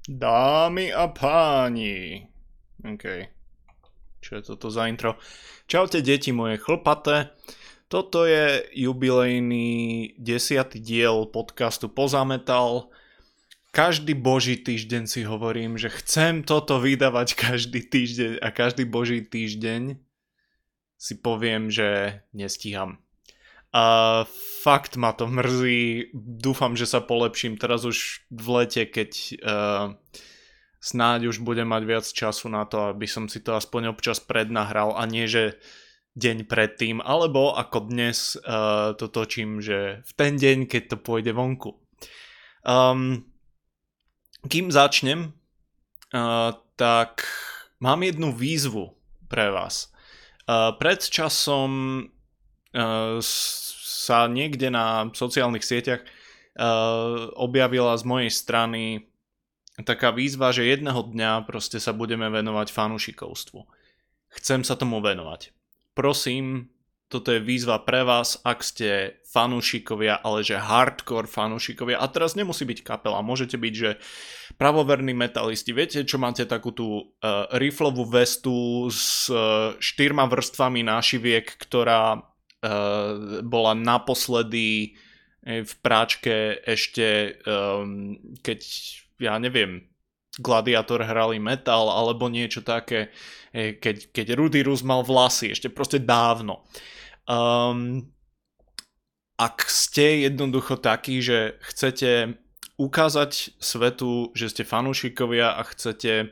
Dámy a páni. OK. Čo je toto za intro? Čaute deti moje chlpaté. Toto je jubilejný 10. diel podcastu Pozametal. Každý boží týždeň si hovorím, že chcem toto vydávať každý týždeň a každý boží týždeň si poviem, že nestíham. A fakt ma to mrzí, dúfam, že sa polepším teraz už v lete, keď snáď už budem mať viac času na to, aby som si to aspoň občas prednahral a nie, že deň predtým, alebo ako dnes to točím, že v ten deň, keď to pôjde vonku. Kým začnem, tak mám jednu výzvu pre vás. Pred časom sa niekde na sociálnych sieťach objavila z mojej strany taká výzva, že jedného dňa proste sa budeme venovať fanúšikovstvu. Chcem sa tomu venovať. Prosím, toto je výzva pre vás, ak ste fanúšikovia, ale že hardcore fanúšikovia. A teraz nemusí byť kapela, môžete byť, že pravoverní metalisti. Viete, čo máte takú tú riflovú vestu s 4 vrstvami nášiviek, ktorá bola naposledy v práčke ešte keď, ja neviem, Gladiator hrali metal alebo niečo také, keď Rudy Rus mal vlasy, ešte proste dávno. Ak ste jednoducho takí, že chcete ukázať svetu, že ste fanúšikovia a chcete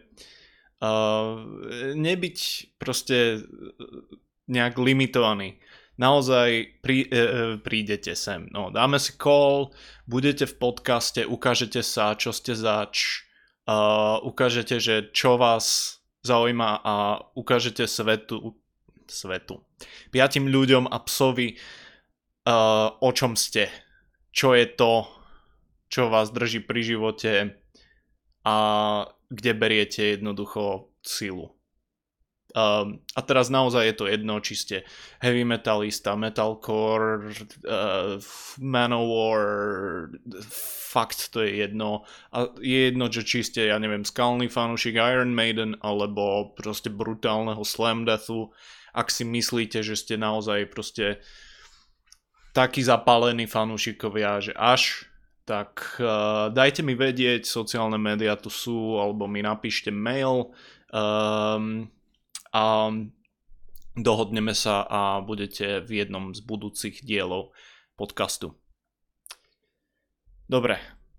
nebyť proste nejak limitovaní, naozaj prídete sem. No, dáme si call, budete v podcaste, ukážete sa, čo ste zač, ukážete, že čo vás zaujíma a ukážete svetu 5 ľuďom a psovi, o čom ste, čo je to, čo vás drží pri živote a kde beriete jednoducho silu. A teraz naozaj je to jedno, či ste heavy metalista, metalcore, Manowar, fakt to je jedno. A je jedno, že či ste, ja neviem, skalný fanúšik Iron Maiden alebo proste brutálneho slam deathu. Ak si myslíte, že ste naozaj proste takí zapálení fanúšikovia, že až, tak dajte mi vedieť, sociálne médiá tu sú, alebo mi napíšte mail a dohodneme sa a budete v jednom z budúcich dielov podcastu. Dobre.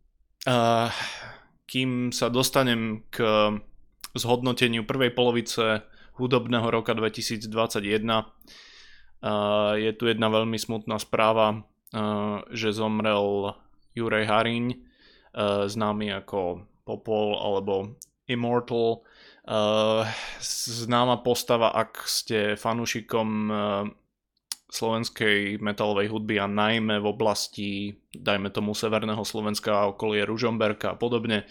Kým sa dostanem k zhodnoteniu prvej polovice hudobného roka 2021, je tu jedna veľmi smutná správa, že zomrel Juraj Hariň, známy ako Popol alebo Immortal. Známa postava, ak ste fanúšikom slovenskej metalovej hudby a najmä v oblasti, dajme tomu, severného Slovenska a okolie Ružomberka a podobne.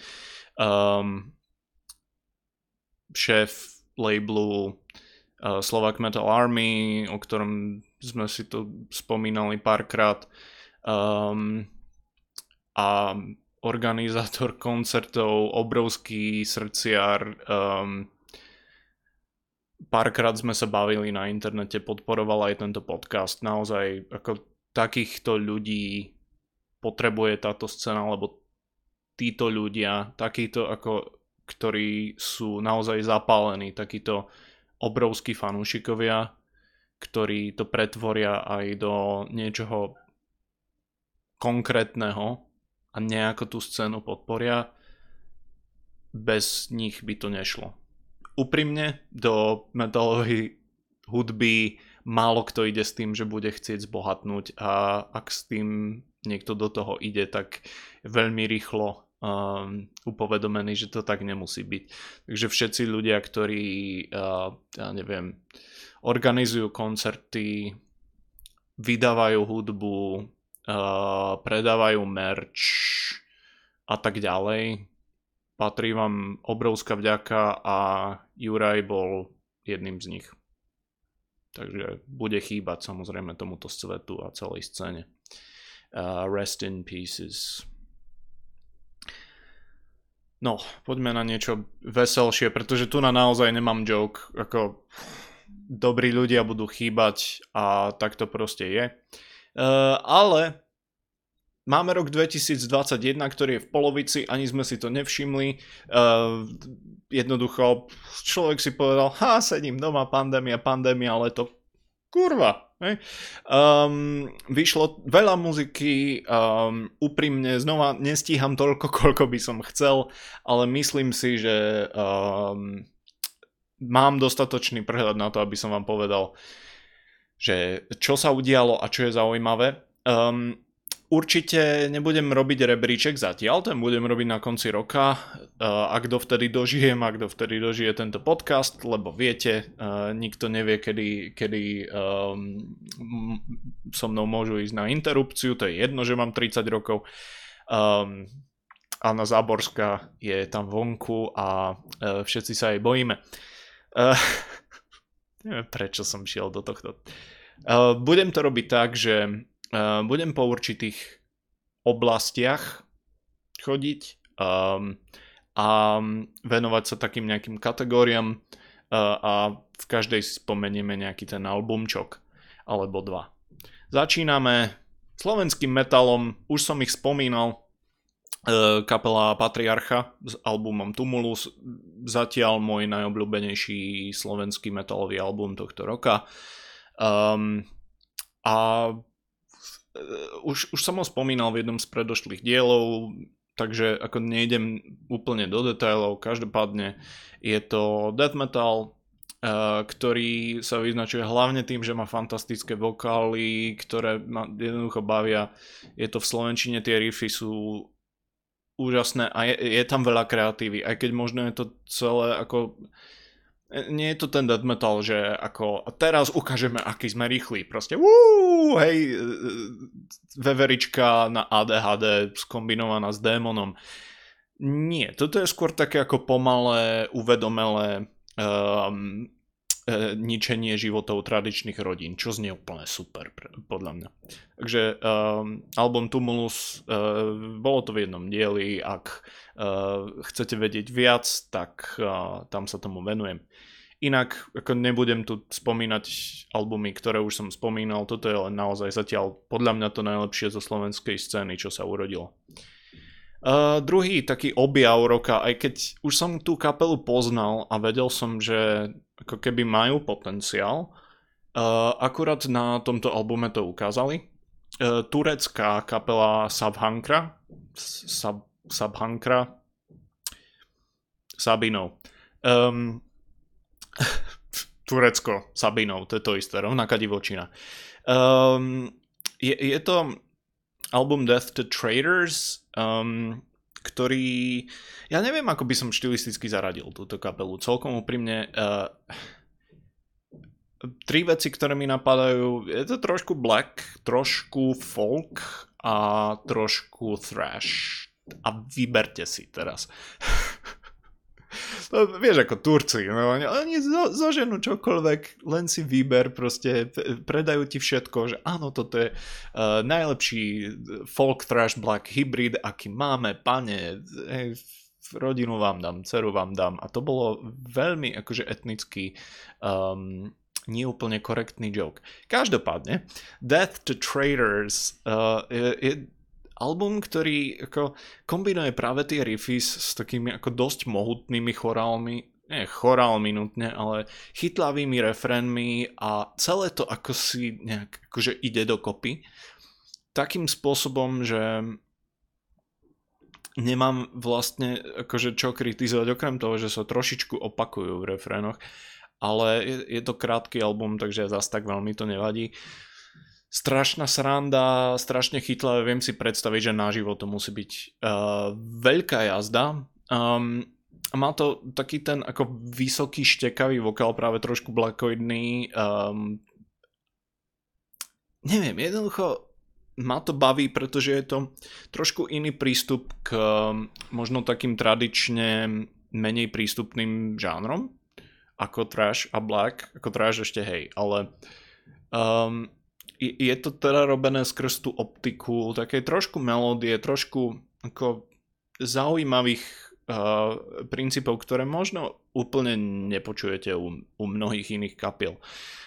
Šéf labelu Slovak Metal Army, o ktorom sme si to spomínali párkrát, a organizátor koncertov, obrovský srdciar. Párkrát sme sa bavili na internete, podporoval aj tento podcast. Naozaj ako takýchto ľudí potrebuje táto scéna, lebo títo ľudia, takíto ako, ktorí sú naozaj zapálení, takíto obrovskí fanúšikovia, ktorí to pretvoria aj do niečoho konkrétneho a nejako tú scénu podporia, bez nich by to nešlo. Úprimne, do metalovej hudby málo kto ide s tým, že bude chcieť zbohatnúť, a ak s tým niekto do toho ide, tak veľmi rýchlo upovedomený, že to tak nemusí byť. Takže všetci ľudia, ktorí ja neviem, organizujú koncerty, vydávajú hudbu, predávajú merch a tak ďalej, patrí vám obrovská vďaka a Juraj bol jedným z nich. Takže bude chýbať samozrejme tomuto svetu a celej scéne. Rest in pieces. No, poďme na niečo veselšie, pretože tu na naozaj nemám joke, ako dobrí ľudia budú chýbať a tak to proste je. Ale máme rok 2021, ktorý je v polovici, ani sme si to nevšimli. Jednoducho, človek si povedal, sedím doma, pandémia, ale to kurva. Vyšlo veľa muziky, úprimne znova nestíham toľko, koľko by som chcel, ale myslím si, že mám dostatočný prehľad na to, aby som vám povedal, že čo sa udialo a čo je zaujímavé. Určite nebudem robiť rebríček zatiaľ, ten budem robiť na konci roka, ak dovtedy dožije tento podcast, lebo viete, nikto nevie, kedy so mnou môžu ísť na interrupciu, to je jedno, že mám 30 rokov. Anna Záborská je tam vonku a všetci sa jej bojíme. Neviem, prečo som šiel do tohto. Budem to robiť tak, že budem po určitých oblastiach chodiť a venovať sa takým nejakým kategóriám a v každej si spomenieme nejaký ten albumčok alebo dva. Začíname slovenským metalom, už som ich spomínal, kapela Patriarcha s albumom Tumulus, zatiaľ môj najobľúbenejší slovenský metalový album tohto roka. A už som ho spomínal v jednom z predošlých dielov, takže ako nejdem úplne do detailov, každopádne je to death metal, ktorý sa vyznačuje hlavne tým, že má fantastické vokály, ktoré ma jednoducho bavia. Je to v slovenčine, tie riffy sú úžasné a je tam veľa kreatívy, aj keď možno je to celé ako... Nie je to ten death metal, že ako teraz ukážeme, aký sme rýchli. Proste hej, veverička na ADHD skombinovaná s démonom. Nie, toto je skôr také ako pomalé, uvedomelé ničenie životov tradičných rodín, čo znie úplne super, podľa mňa. Takže album Tumulus, bolo to v jednom dieli, ak chcete vedieť viac, tak tam sa tomu venujem. Inak ako nebudem tu spomínať albumy, ktoré už som spomínal, toto je len naozaj zatiaľ podľa mňa to najlepšie zo slovenskej scény, čo sa urodilo. Druhý taký objav roka, aj keď už som tú kapelu poznal a vedel som, že ako keby majú potenciál, akurát na tomto albume to ukázali. Turecká kapela Sabhankra Sabinov. Turecko Sabinov, to je to isté, rovnaká divočina. Je to album Death to Traitors, ktorý, ja neviem, ako by som štilisticky zaradil túto kapelu. Celkom úprimne, tri veci, ktoré mi napadajú, je to trošku black, trošku folk a trošku thrash. A vyberte si teraz. No, vieš, ako Turci, no, oni zoženú čokoľvek, len si výber, proste predajú ti všetko, že áno, toto je najlepší folk thrash black hybrid, aký máme, pane, rodinu vám dám, dceru vám dám, a to bolo veľmi akože etnický neúplne korektný joke. Každopádne, Death to Traitors je album, ktorý ako kombinuje práve tie riffy s takými ako dosť mohutnými chorálmi, nie chorálmi nutne, ale chytlavými refrénmi a celé to ako si nejak akože ide dokopy. Takým spôsobom, že nemám vlastne akože čo kritizovať, okrem toho, že sa trošičku opakujú v refrénoch, ale je to krátky album, takže zas tak veľmi to nevadí. Strašná sranda, strašne chytlavé, viem si predstaviť, že naživo to musí byť veľká jazda. Má to taký ten ako vysoký štekavý vokál, práve trošku blackoidný. Neviem, jednoducho ma to baví, pretože je to trošku iný prístup k možno takým tradične menej prístupným žánrom, ako thrash a black, ako thrash ešte hej, ale... je to teda robené skrz tú optiku, také trošku melódie, trošku ako zaujímavých princípov, ktoré možno úplne nepočujete u mnohých iných kapiel.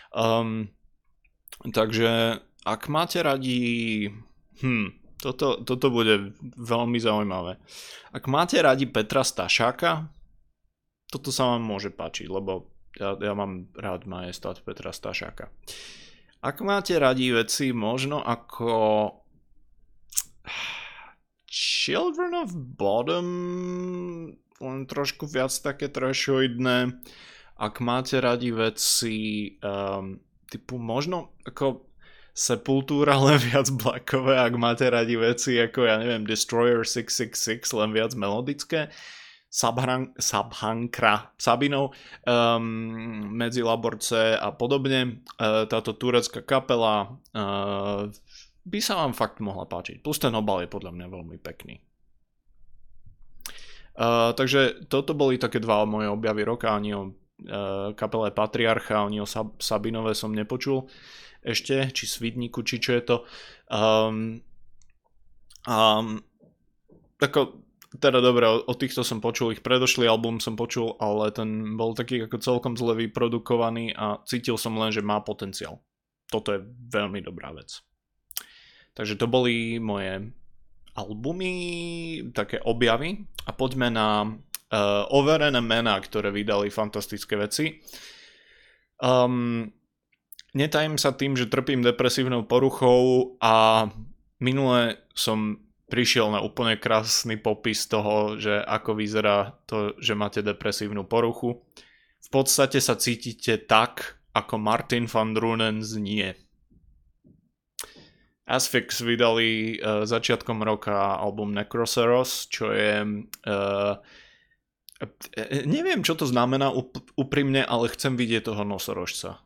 Takže ak máte radi... Toto bude veľmi zaujímavé. Ak máte radi Petra Stašáka, toto sa vám môže páčiť, lebo ja mám rád majestát Petra Stašáka. Ak máte radi veci možno ako Children of Bodom, len trošku viac také trashoidné. Ak máte radi veci typu možno ako Sepultura, len viac blackové, ak máte radi veci ako, ja neviem, Destroyer 666, len viac melodické, Sabhankra, Sabinov, Medzi Laborce a podobne, táto turecká kapela by sa vám fakt mohla páčiť. Plus ten obal je podľa mňa veľmi pekný. Takže toto boli také dva moje objavy roka, ani o kapele Patriarcha, ani o Sabinove som nepočul ešte, či Svidníku, či čo je to. Teda dobre, o týchto som počul, ich predošlý album som počul, ale ten bol taký ako celkom zle vyprodukovaný a cítil som len, že má potenciál. Toto je veľmi dobrá vec. Takže to boli moje albumy, také objavy a poďme na overené mená, ktoré vydali fantastické veci. Netajím sa tým, že trpím depresívnou poruchou a minule som prišiel na úplne krásny popis toho, že ako vyzerá to, že máte depresívnu poruchu. V podstate sa cítite tak, ako Martin van Drunen znie. Asphyx vydali začiatkom roka album Necroceros, čo je... neviem, čo to znamená úprimne, ale chcem vidieť toho nosorožca.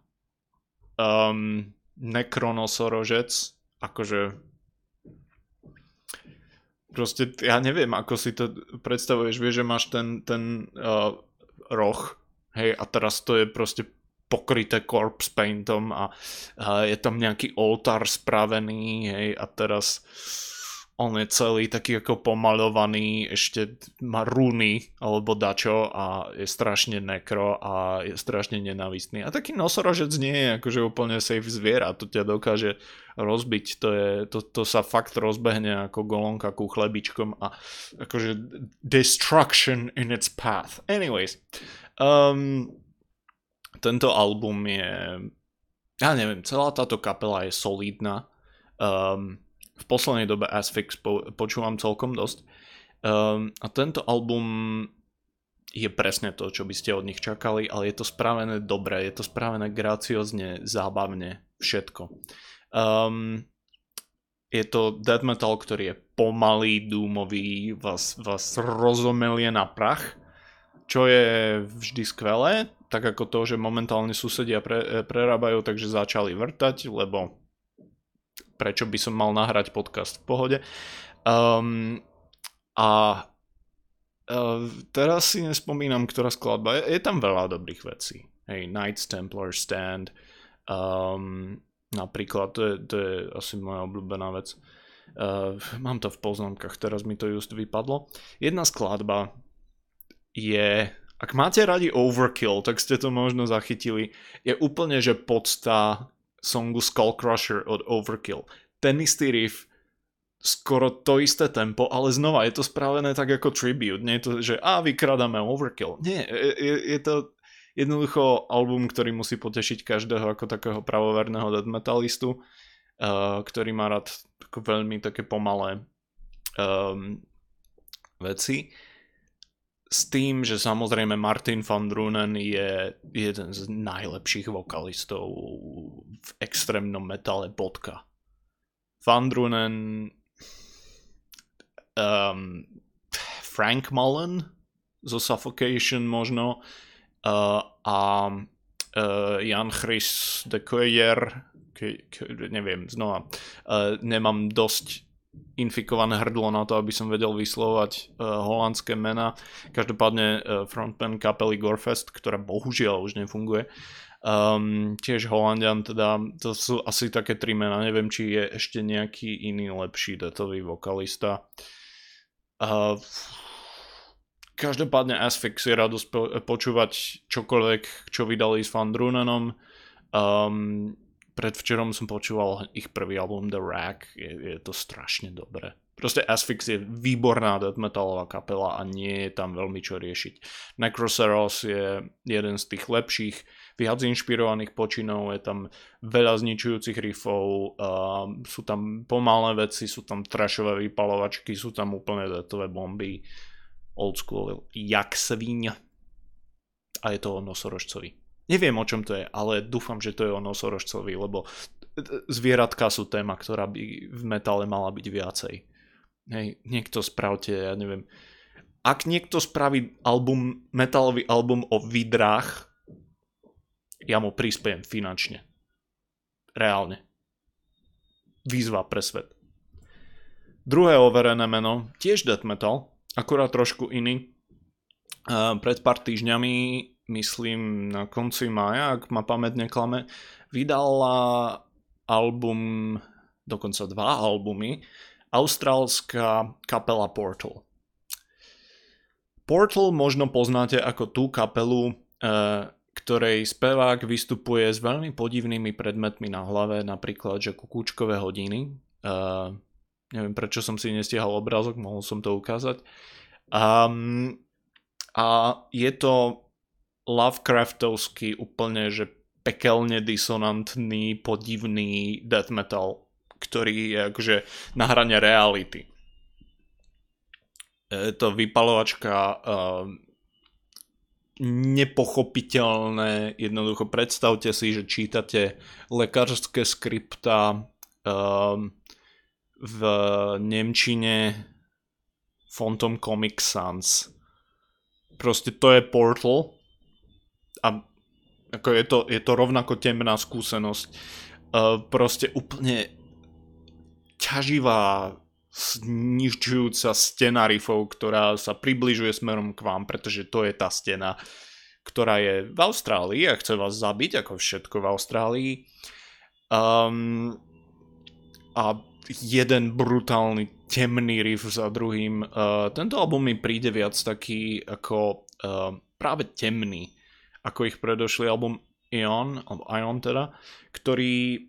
Nekronosorožec, akože proste ja neviem, ako si to predstavuješ, vieš, že máš ten roh, hej, a teraz to je proste pokryté corpse paintom a je tam nejaký oltár spravený, hej, a teraz on je celý taký ako pomalovaný, ešte má runy alebo dačo a je strašne nekro a je strašne nenávistný. A taký nosorožec nie je akože úplne safe zviera, to ťa dokáže rozbiť, to sa fakt rozbehne ako golonka ku chlebičkom a akože destruction in its path. Anyways, tento album je, ja neviem, celá táto kapela je solidná. V poslednej dobe Asphyx počúvam celkom dosť. A tento album je presne to, čo by ste od nich čakali, ale je to spravené dobre, je to spravené graciozne, zábavne, všetko. Je to death metal, ktorý je pomalý, doomový, vás rozomelie na prach, čo je vždy skvelé, tak ako to, že momentálne susedia prerábajú, takže začali vrtať, lebo prečo by som mal nahrať podcast v pohode. Teraz si nespomínam, ktorá skladba. Je tam veľa dobrých vecí. Hey, Knights Templar Stand. Napríklad, to je asi moja obľúbená vec. Mám to v poznámkach, teraz mi to just vypadlo. Jedna skladba je... Ak máte radi Overkill, tak ste to možno zachytili. Je úplne, že podsta songu Skullcrusher od Overkill. Ten istý riff, skoro to isté tempo, ale znova je to spravené tak ako tribute. Nie je to, že vykradáme Overkill. Nie, je to jednoducho album, ktorý musí potešiť každého ako takého pravoverného death metalistu, ktorý má rád veľmi také pomalé veci. S tým, že samozrejme Martin van Drunen je jeden z najlepších vokalistov v extrémnom metale bodka. Van Drunen, Frank Mullen zo Suffocation možno a Jan Chris de Cuellar, neviem, znova, nemám dosť infikované hrdlo na to, aby som vedel vyslovať holandské mená. Každopádne frontman kapely Gorefest, ktorá bohužiaľ už nefunguje. Tiež Holandian, teda to sú asi také 3 mená. Neviem, či je ešte nejaký iný lepší deathový vokalista. Každopádne Asphyx je radosť počúvať čokoľvek, čo vydali s Van Drunenom. Predvčerom som počúval ich prvý album The Rack, je to strašne dobré. Proste Asphyx je výborná death metalová kapela a nie je tam veľmi čo riešiť. Necroceros je jeden z tých lepších, viac inšpirovaných počinov, je tam veľa zničujúcich riffov, sú tam pomalé veci, sú tam trashové vypalovačky, sú tam úplne deathové bomby, old school, jak svíň. A je to o nosorožcovi. Neviem, o čom to je, ale dúfam, že to je o nosorožcovi, lebo zvieratka sú téma, ktorá by v metále mala byť viacej. Hej, niekto spravte, ja neviem. Ak niekto spraví metalový album o vidrách, ja mu prispiem finančne. Reálne. Výzva pre svet. Druhé overené meno, tiež death metal, akurát trošku iný. Pred pár týždňami, myslím na konci mája, ak ma pamäť neklame, vydala album, dokonca 2 albumy, austrálska kapela Portal. Portal možno poznáte ako tú kapelu, ktorej spevák vystupuje s veľmi podivnými predmetmi na hlave, napríklad, že kukúčkové hodiny. Neviem, prečo som si nestiahol obrázok, mohol som to ukázať. A je to Lovecraftovský úplne, že pekelne disonantný, podivný death metal, ktorý je akože na hrane reality. Je to vypalovačka nepochopiteľné, jednoducho predstavte si, že čítate lekárske skripta v nemčine fontom Comic Sans. Proste to je Portal a ako je to rovnako temná skúsenosť. Proste úplne ťaživá, zničujúca stena riffov, ktorá sa približuje smerom k vám, pretože to je tá stena, ktorá je v Austrálii a chce vás zabiť, ako všetko v Austrálii. A jeden brutálny temný riff za druhým. Tento album mi príde viac taký ako práve temný, ako ich predošli album Ion teda, ktorý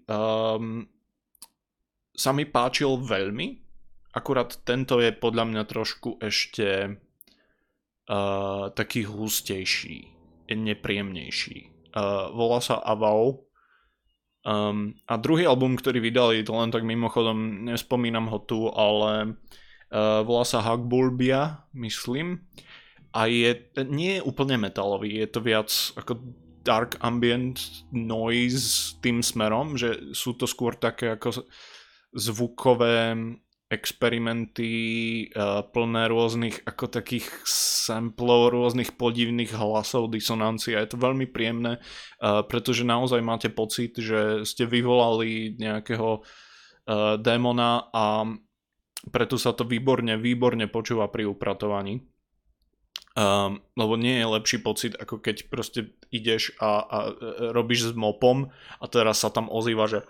sa mi páčil veľmi, akurát tento je podľa mňa trošku ešte taký hustejší, nepríjemnejší. Volá sa Avau. A druhý album, ktorý vydali, to len tak mimochodom, nespomínam ho tu, ale volá sa Hagbulbia, myslím. A nie je úplne metalový, je to viac ako dark ambient noise tým smerom, že sú to skôr také ako zvukové experimenty plné rôznych ako takých samplov, rôznych podivných hlasov, disonancií. Je to veľmi príjemné, pretože naozaj máte pocit, že ste vyvolali nejakého démona a preto sa to výborne počúva pri upratovaní. Lebo nie je lepší pocit, ako keď proste ideš a robíš s mopom a teraz sa tam ozýva, že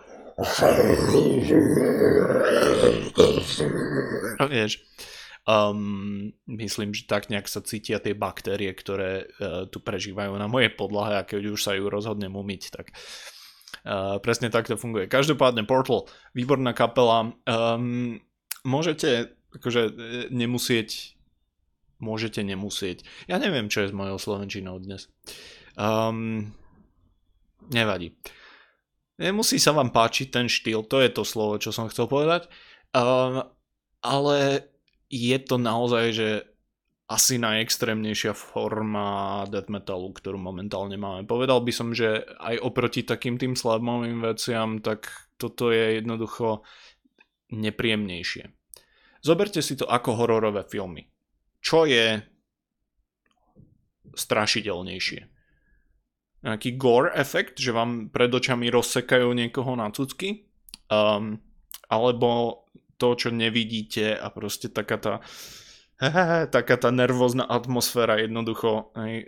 vieš, myslím, že tak nejak sa cítia tie baktérie, ktoré tu prežívajú na mojej podlahe a keď už sa ju rozhodnem umyť, tak presne tak to funguje. Každopádne Portal, výborná kapela. Môžete nemusieť. Ja neviem, čo je s mojou slovenčinou dnes. Nevadí. Nemusí sa vám páčiť ten štýl, to je to slovo, čo som chcel povedať, ale je to naozaj, že asi najextrémnejšia forma death metalu, ktorú momentálne máme. Povedal by som, že aj oproti takým tým slamovým veciam, tak toto je jednoducho nepríjemnejšie. Zoberte si to ako hororové filmy. Čo je strašidelnejšie? Nejaký gore efekt, že vám pred očami rozsekajú niekoho na cucky, alebo to, čo nevidíte a proste taká tá nervózna atmosféra jednoducho.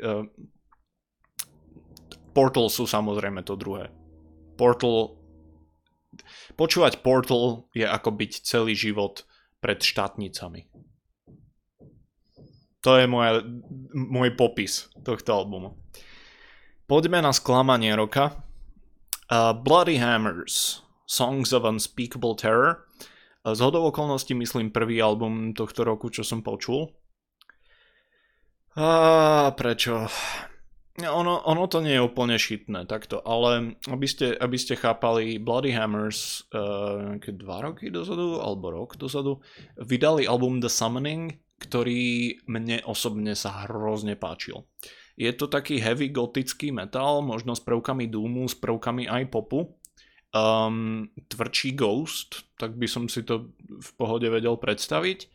Portal sú samozrejme to druhé. Počúvať Portal je ako byť celý život pred štátnicami. To je môj popis tohto albumu. Poďme na sklamanie roka. Bloody Hammers, Songs of Unspeakable Terror. Zhodou okolností myslím prvý album tohto roku, čo som počul. Prečo? Ono to nie je úplne šitné takto, ale aby ste chápali, Bloody Hammers 2 roky dozadu, alebo rok dozadu, vydali album The Summoning, ktorý mne osobne sa hrozne páčil. Je to taký heavy gotický metal, možno s prvkami doomu, s prvkami aj popu. Tvrdší Ghost, tak by som si to v pohode vedel predstaviť.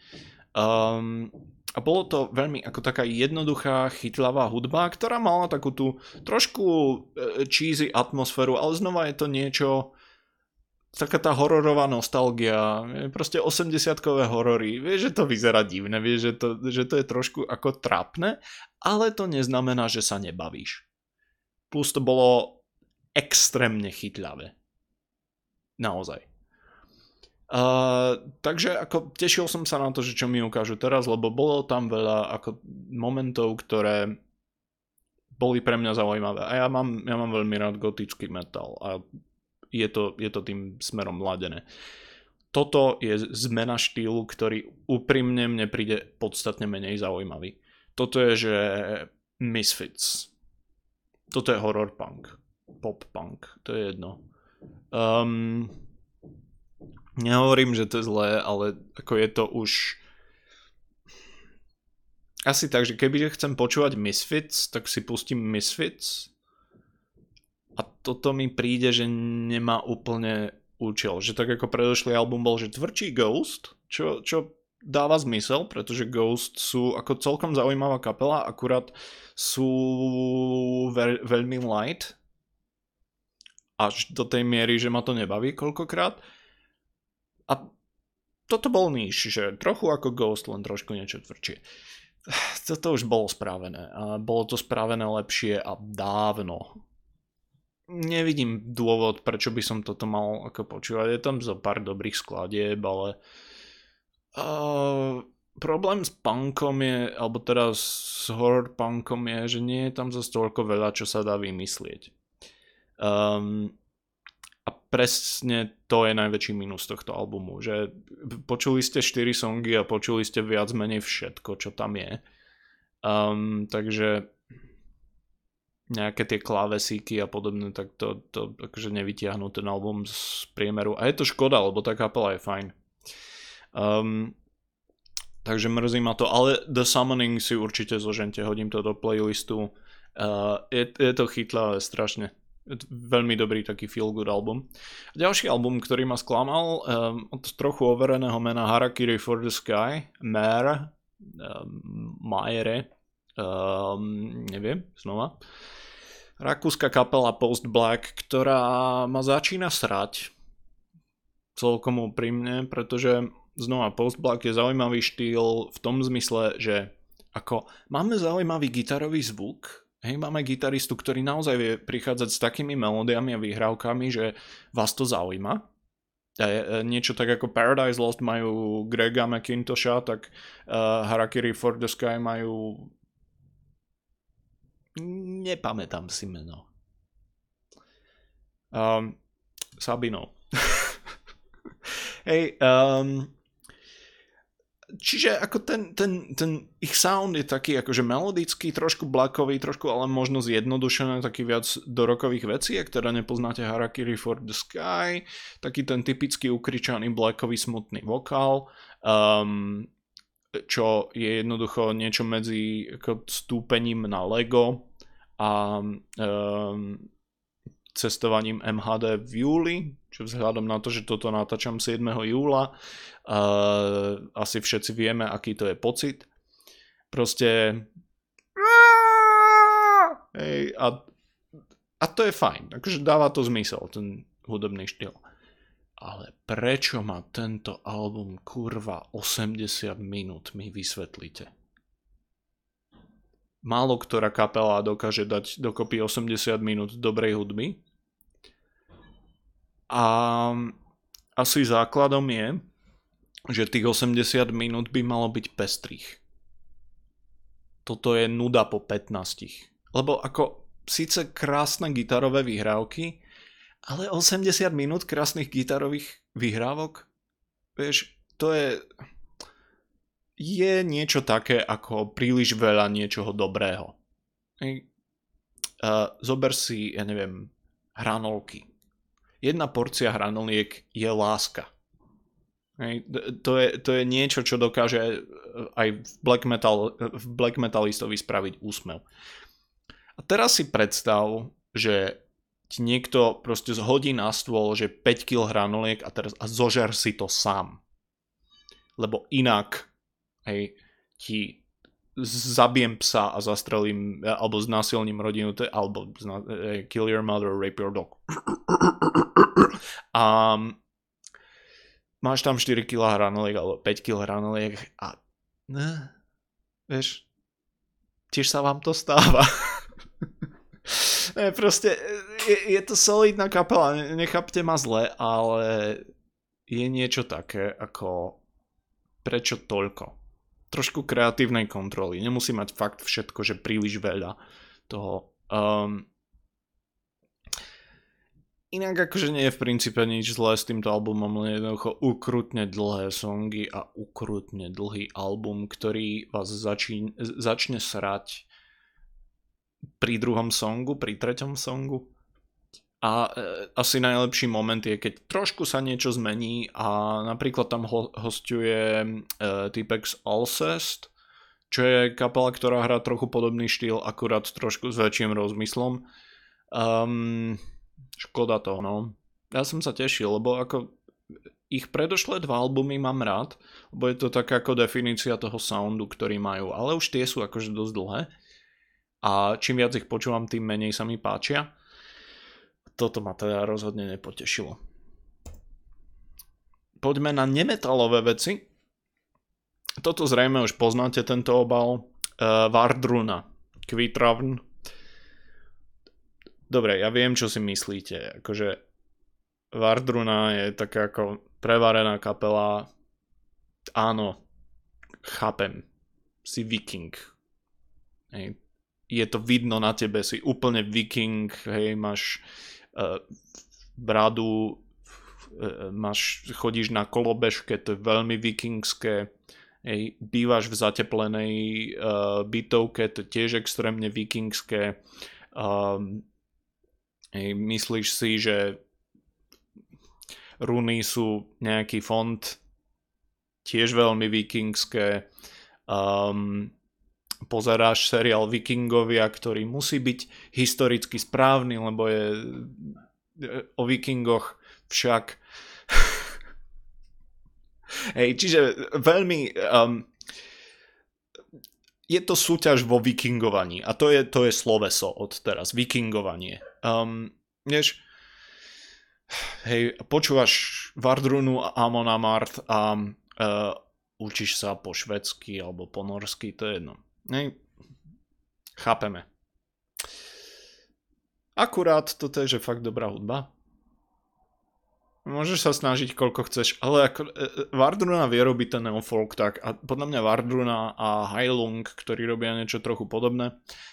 A bolo to veľmi ako taká jednoduchá, chytľavá hudba, ktorá mala takú tú trošku cheesy atmosféru, ale znova je to niečo, taká tá hororová nostalgia, proste 80-kové horory, vieš, že to vyzerá divné, vieš, že to je trošku ako trápne, ale to neznamená, že sa nebavíš. Plus to bolo extrémne chytľavé. Naozaj. Takže ako tešil som sa na to, že čo mi ukážu teraz, lebo bolo tam veľa ako momentov, ktoré boli pre mňa zaujímavé. A ja mám veľmi rád gotický metal a je to tým smerom ladené. Toto je zmena štýlu, ktorý úprimne mne príde podstatne menej zaujímavý. Toto je, že Misfits. Toto je horror punk. Pop punk. To je jedno. Nehovorím, že to je zlé, ale ako je to už asi tak, že kebyže chcem počúvať Misfits, tak si pustím Misfits a toto mi príde, že nemá úplne účel. Že tak ako predošlý album bol, že tvrdší Ghost, čo dáva zmysel, pretože Ghost sú ako celkom zaujímavá kapela, akurát sú veľmi light až do tej miery, že ma to nebaví koľkokrát. A toto bol níž, že trochu ako Ghost, len trošku niečo tvrdšie. Toto už bolo spravené. A bolo to spravené lepšie a dávno. Nevidím dôvod, prečo by som toto mal ako počúvať. Je tam zo pár dobrých skladieb, ale problém s punkom je, alebo teraz s horror punkom je, že nie je tam zase toľko veľa, čo sa dá vymyslieť. A presne to je najväčší mínus tohto albumu, že počuli ste 4 songy a počuli ste viac menej všetko, čo tam je. Takže nejaké tie klávesíky a podobne, tak to akože nevytiahnu ten album z priemeru. A je to škoda, lebo tá kapela je fajn. Takže mrzí ma to, ale The Summoning si určite zožente, hodím to do playlistu. Je to chytlavé strašne. Veľmi dobrý taký feel good album. Ďalší album, ktorý ma sklamal, od trochu overeného mena Harakiri for the Sky, Maere, neviem, znova. Rakúska kapela Post Black, ktorá ma začína srať celkom úprimne, pretože znova Post Black je zaujímavý štýl v tom zmysle, že ako máme zaujímavý gitarový zvuk. Hej, máme gitaristu, ktorý naozaj vie prichádzať s takými melódiami a vyhrávkami, že vás to zaujíma. Niečo tak ako Paradise Lost majú Grega McIntosha, tak Harakiri for the Sky majú... Nepamätám si meno. Sabino. Hej, čiže ako ten ich sound je taký akože melodický, trošku blackový, trošku ale možno zjednodušené, taký viac do rockových vecí, ak teda nepoznáte Harakiri for the Sky, taký ten typický ukričaný blackový smutný vokál, čo je jednoducho niečo medzi ako stúpením na Lego a cestovaním MHD v júli, čo vzhľadom na to, že toto natáčam 7. júla, asi všetci vieme, aký to je pocit. Proste hej, a to je fajn, akože dáva to zmysel, ten hudobný štýl. Ale prečo má tento album kurva 80 minút, mi vysvetlite? Málo ktorá kapela dokáže dať dokopy 80 minút dobrej hudby. A asi základom je, že tých 80 minút by malo byť pestrých. toto je nuda po 15. Lebo ako síce krásne gitarové vyhrávky, ale 80 minút krásnych gitarových vyhrávok, vieš, to je niečo také ako príliš veľa niečoho dobrého. Zober si, ja neviem, hranolky. Jedna porcia hranoliek je láska. To je niečo, čo dokáže aj v black metalistovi spraviť úsmev. A teraz si predstav, že ti niekto proste zhodí na stôl, že 5 kg hranoliek a zožer si to sám. Lebo inak ti zabijem psa a zastrelím, alebo znásilním rodinu, alebo kill your mother, rape your dog. A máš tam 4 kg hranoliek, alebo 5 kg hranoliek a vieš, tiež sa vám to stáva. Proste je to solidná kapela, nechápte ma zle, ale je niečo také ako prečo toľko? Trošku kreatívnej kontroly. Nemusí mať fakt všetko, že príliš veľa toho. Inak akože nie je v princípe nič zlé s týmto albumom, len jednoducho ukrutne dlhé songy a ukrutne dlhý album, ktorý vás začne srať pri druhom songu, pri treťom songu. A asi najlepší moment je, keď trošku sa niečo zmení a napríklad tam hosťuje týpek z Alcest, čo je kapela, ktorá hrá trochu podobný štýl, akurát trošku s väčším rozmyslom. Škoda toho, no. Ja som sa tešil, lebo ako ich predošlé 2 albumy mám rád, lebo je to taká ako definícia toho soundu, ktorý majú, ale už tie sú akože dosť dlhé. A čím viac ich počúvam, tým menej sa mi páčia. Toto ma teda rozhodne nepotešilo. Poďme na nemetalové veci. Toto zrejme už poznáte, tento obal. Vardruna. Kvitravn. Dobre, ja viem, čo si myslíte. Akože Vardruna je taká ako prevarená kapela. Áno, chápem. Si viking. Hej. Je to vidno na tebe, si úplne viking, hej, máš bradu, chodíš na kolobežke, to je veľmi vikingské, hej, bývaš v zateplenej bytovke, to je tiež extrémne vikingské, hej, myslíš si, že runy sú nejaký fond, tiež veľmi vikingské, pozeráš seriál Vikingovia, ktorý musí byť historicky správny, lebo je o Vikingoch však. Hej, čiže veľmi je to súťaž vo vikingovaní a to je sloveso od teraz, vikingovanie. Vieš, hej, počúvaš Vardrunu a Amon Amarth a učíš sa po švédsky alebo po norsky, to je jedno. Nej, chápeme. Akurát toto je, že fakt dobrá hudba. Môžeš sa snažiť koľko chceš, ale ako Vardruna vie robiť ten neofolk tak a podľa mňa Vardruna a Heilung, ktorí robia niečo trochu podobné,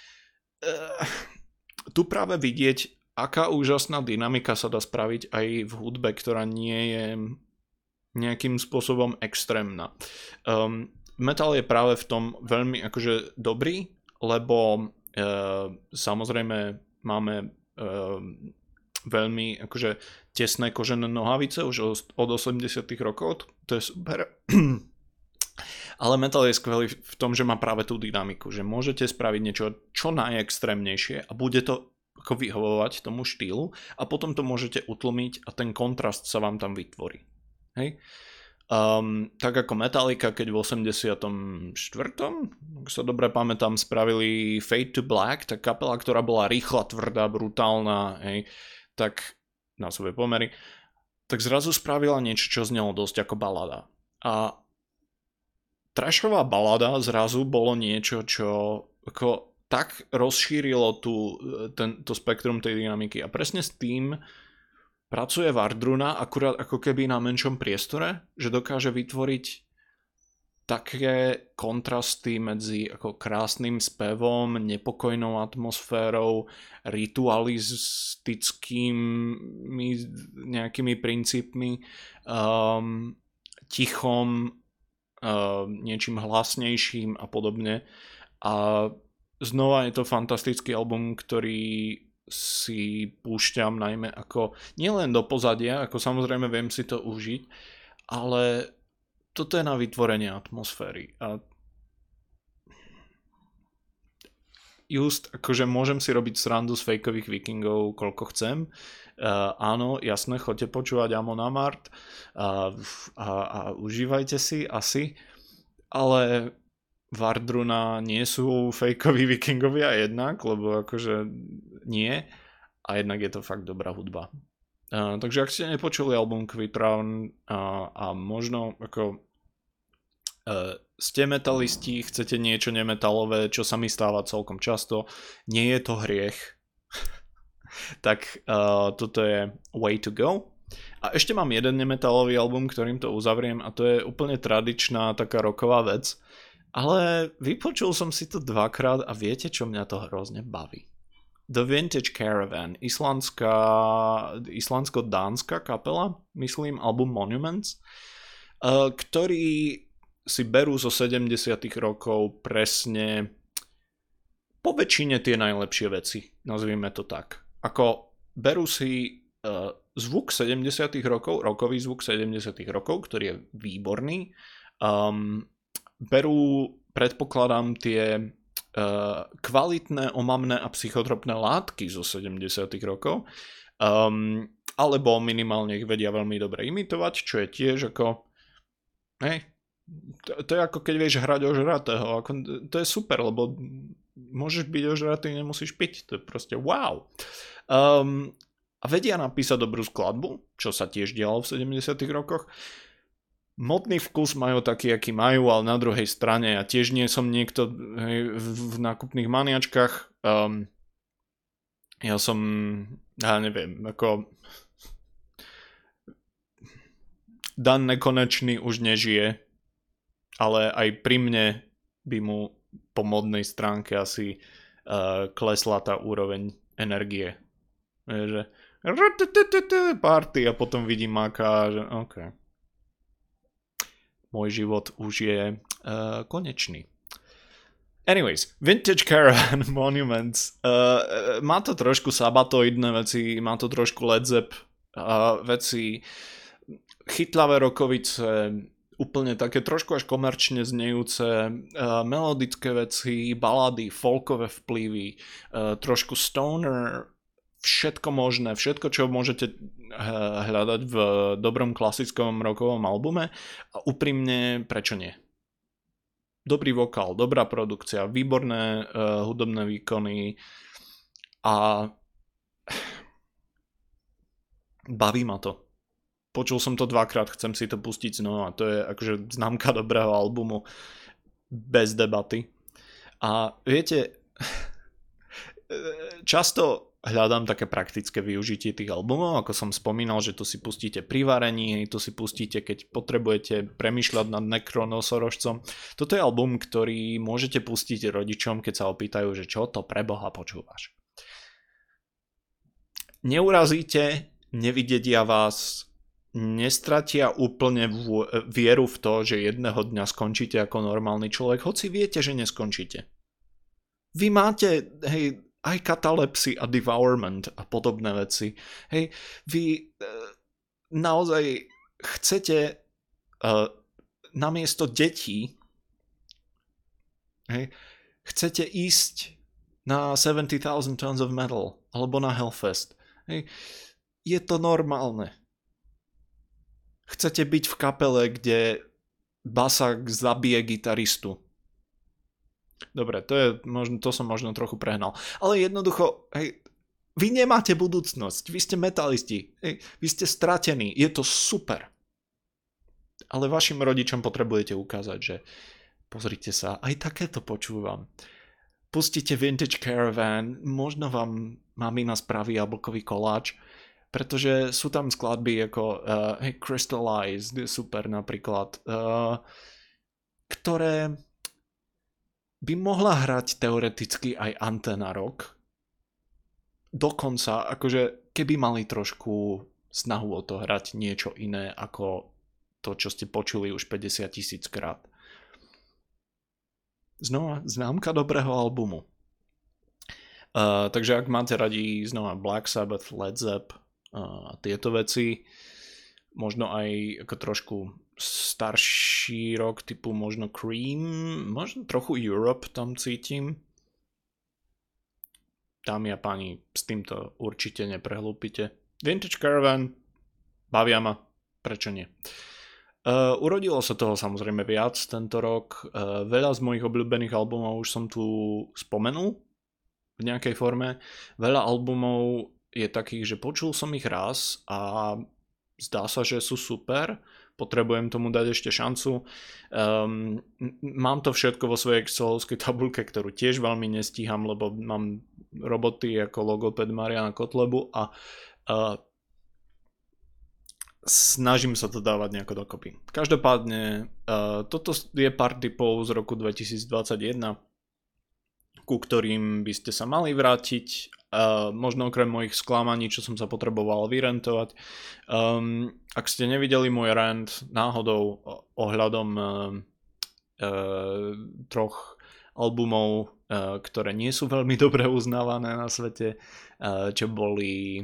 tu práve vidieť, aká úžasná dynamika sa dá spraviť aj v hudbe, ktorá nie je nejakým spôsobom extrémna. Metal je práve v tom veľmi akože dobrý, lebo samozrejme máme veľmi akože tesné kožené nohavice už od 80 rokov, to je super. Ale metal je skvelý v tom, že má práve tú dynamiku, že môžete spraviť niečo čo najextrémnejšie a bude to ako vyhovovať tomu štýlu a potom to môžete utlmiť a ten kontrast sa vám tam vytvorí. Hej? Tak ako Metallica, keď v 84. ak sa dobre pamätám, spravili Fade to Black, tá kapela, ktorá bola rýchla, tvrdá, brutálna, hej, tak na svoje pomery, tak zrazu spravila niečo, čo znelo dosť ako balada. A trashová balada zrazu bolo niečo, čo ako tak rozšírilo to spektrum tej dynamiky a presne s tým pracuje Vardruna akurát ako keby na menšom priestore, že dokáže vytvoriť také kontrasty medzi ako krásnym spevom, nepokojnou atmosférou, ritualistickými nejakými princípmi, tichom, niečím hlasnejším a podobne. A znova je to fantastický album, ktorý si púšťam najmä ako nielen do pozadia, ako samozrejme viem si to užiť, ale toto je na vytvorenie atmosféry. A just, akože môžem si robiť srandu z fejkových vikingov, koľko chcem. Áno, jasné, choďte počúvať Amon Amarth a užívajte si asi, ale Vardruna nie sú fejkoví vikingovia jednak, lebo akože nie. A jednak je to fakt dobrá hudba. Takže ak ste nepočuli album Quitraun a možno ako ste metalisti, chcete niečo nemetalové, čo sa mi stáva celkom často, nie je to hriech, tak toto je Way to Go. A ešte mám jeden nemetalový album, ktorým to uzavriem, a to je úplne tradičná taká rocková vec, ale vypočul som si to dvakrát a viete, čo mňa to hrozne baví. The Vintage Caravan, islandsko-dánska kapela, myslím, album Monuments, ktorý si berú zo 70 rokov presne po väčšine tie najlepšie veci, nazvime to tak. Ako berú si zvuk 70 rokov, rockový zvuk 70 rokov, ktorý je výborný. Berú, predpokladám, tie kvalitné, omamné a psychotropné látky zo 70 rokov, alebo minimálne ich vedia veľmi dobre imitovať, čo je tiež ako to je ako keď vieš hrať ožratého. To je super, lebo môžeš byť ožratý, nemusíš piť. To je proste wow. A vedia napísať dobrú skladbu, čo sa tiež dialo v 70 rokoch. Modný vkus majú taký, aký majú, ale na druhej strane ja tiež nie som niekto v nákupných maniačkách. Ja neviem, ako Dan Nekonečný už nežije, ale aj pri mne by mu po modnej stránke asi klesla tá úroveň energie. Že party a potom vidím Maka, že OK. Môj život už je konečný. Anyways, Vintage Caravan Monuments. Má to trošku sabatoidné veci, má to trošku Led Zepp veci, chytlavé rokovice, úplne také trošku až komerčne znejúce, melodické veci, balady, folkové vplyvy, trošku stoner, všetko možné, všetko, čo môžete hľadať v dobrom klasickom rockovom albume. A úprimne, prečo nie? Dobrý vokál, dobrá produkcia, výborné hudobné výkony a baví ma to. Počul som to dvakrát, chcem si to pustiť znova. To je akože známka dobrého albumu bez debaty. A viete, často hľadám také praktické využitie tých albumov, ako som spomínal, že to si pustíte pri varení, to si pustíte, keď potrebujete premýšľať nad Necronosorožcom. Toto je album, ktorý môžete pustiť rodičom, keď sa opýtajú, že čo to pre Boha počúvaš. Neurazíte, nevidedia vás, nestratia úplne vieru v to, že jedného dňa skončíte ako normálny človek, hoci viete, že neskončíte. Vy máte, aj katalepsy a devourment a podobné veci. Vy naozaj chcete namiesto detí chcete ísť na 70,000 Tons of Metal alebo na Hellfest. Je to normálne. Chcete byť v kapele, kde basák zabije gitaristu. Dobre, to som možno trochu prehnal. Ale jednoducho, vy nemáte budúcnosť. Vy ste metalisti. Vy ste stratení. Je to super. Ale vašim rodičom potrebujete ukázať, že pozrite sa, aj takéto počúvam. Pustite Vintage Caravan, možno vám mamina spraví jablkový koláč, pretože sú tam skladby ako Crystal Eyes, super napríklad. ktoré by mohla hrať teoreticky aj Antena Rock. Dokonca, akože keby mali trošku snahu o to hrať niečo iné ako to, čo ste počuli už 50 000 krát. Znova, známka dobrého albumu. Takže ak máte radi znova Black Sabbath, Led Zepp a tieto veci, možno aj ako trošku starší rock typu možno Cream, možno trochu Europe tam cítim. Dámy a páni, s týmto určite neprehlúpite. Vintage Caravan, bavia ma, prečo nie? Urodilo sa toho samozrejme viac tento rok. Veľa z mojich obľúbených albumov už som tu spomenul v nejakej forme. Veľa albumov je takých, že počul som ich raz a zdá sa, že sú super. Potrebujem tomu dať ešte šancu. Mám to všetko vo svojej excelovskej tabuľke, ktorú tiež veľmi nestíham, lebo mám roboty ako logoped Mariana Kotlebu a snažím sa to dávať nejako dokopy. Každopádne, toto je pár typov z roku 2021, ku ktorým by ste sa mali vrátiť, možno okrem mojich sklamaní, čo som sa potreboval vyrentovať. Ak ste nevideli môj rant náhodou ohľadom troch albumov, ktoré nie sú veľmi dobre uznávané na svete, čo boli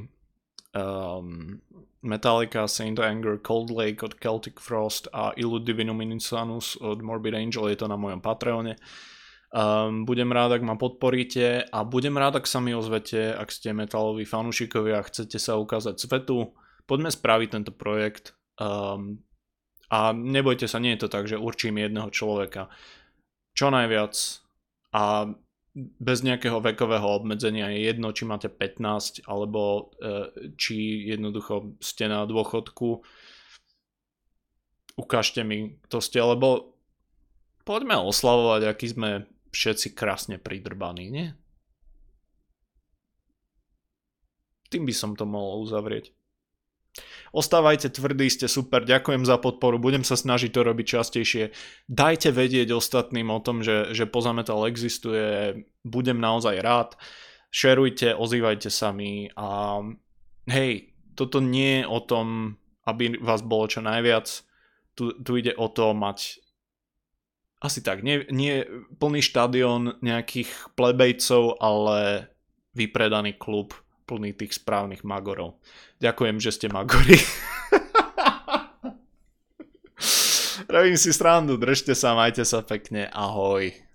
Metallica, Saint Anger, Cold Lake od Celtic Frost a Illud Divinum Insanus od Morbid Angel, je to na mojom Patreone. Budem rád, ak ma podporíte a budem rád, ak sa mi ozvete, ak ste metaloví fanúšikovia a chcete sa ukázať svetu. Poďme spraviť tento projekt a nebojte sa, nie je to tak, že určím jedného človeka. Čo najviac a bez nejakého vekového obmedzenia je jedno, či máte 15 alebo či jednoducho ste na dôchodku. Ukážte mi, kto ste, lebo poďme oslavovať, aký sme všetci krásne pridrbaní, nie? Tým by som to mohol uzavrieť. Ostávajte tvrdí, ste super, ďakujem za podporu, budem sa snažiť to robiť častejšie. Dajte vedieť ostatným o tom, že Poza Metal existuje, budem naozaj rád. Šerujte, ozývajte sa mi a hej, toto nie je o tom, aby vás bolo čo najviac. Tu ide o to mať asi tak, nie plný štadión nejakých plebejcov, ale vypredaný klub plný tých správnych magorov. Ďakujem, že ste magori. Robím si srandu, držte sa, majte sa pekne, ahoj.